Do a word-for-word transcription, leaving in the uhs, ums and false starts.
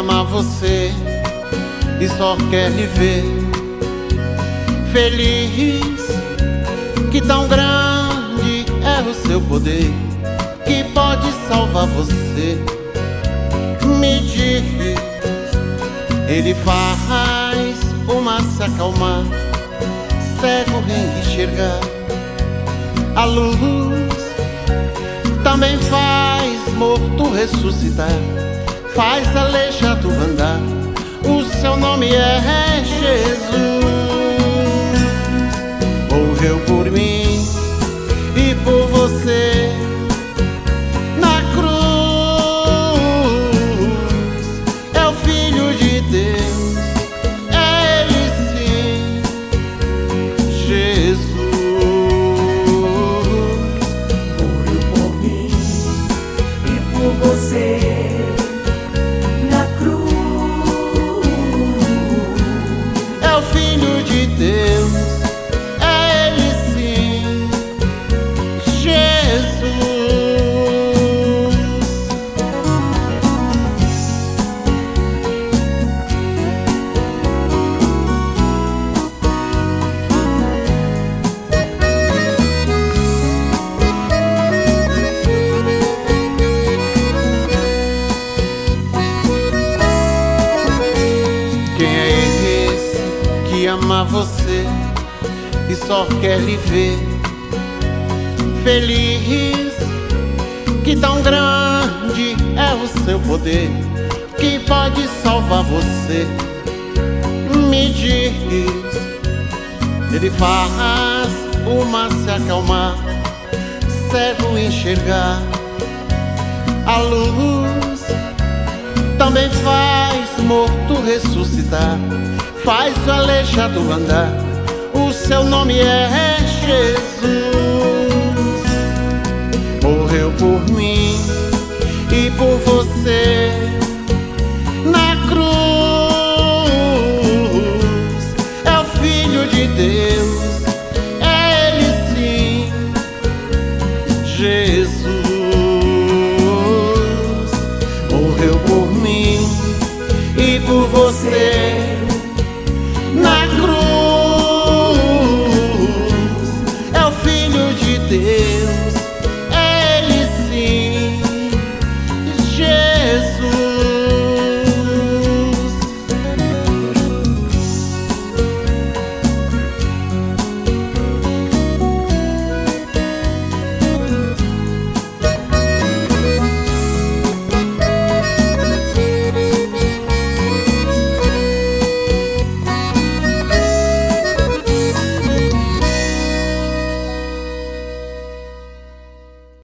ama você e só quer lhe ver feliz. Que tão grande é o seu poder, que pode salvar você. Me diz, ele faz o mar se acalmar, cego enxergar. A luz também faz morto ressuscitar, faz aleijado andar. O seu nome é Jesus. Morreu por mim e por você na cruz. É o Filho de Deus, é Ele sim, Jesus. Morreu por mim e por você na cruz. É o Filho de Deus, ama você e só quer lhe ver feliz. Que tão grande é o seu poder, que pode salvar você. Me diz, ele faz o mar se acalmar, cego enxergar. A luz também faz morto ressuscitar, faz o aleijado andar. O seu nome é Jesus.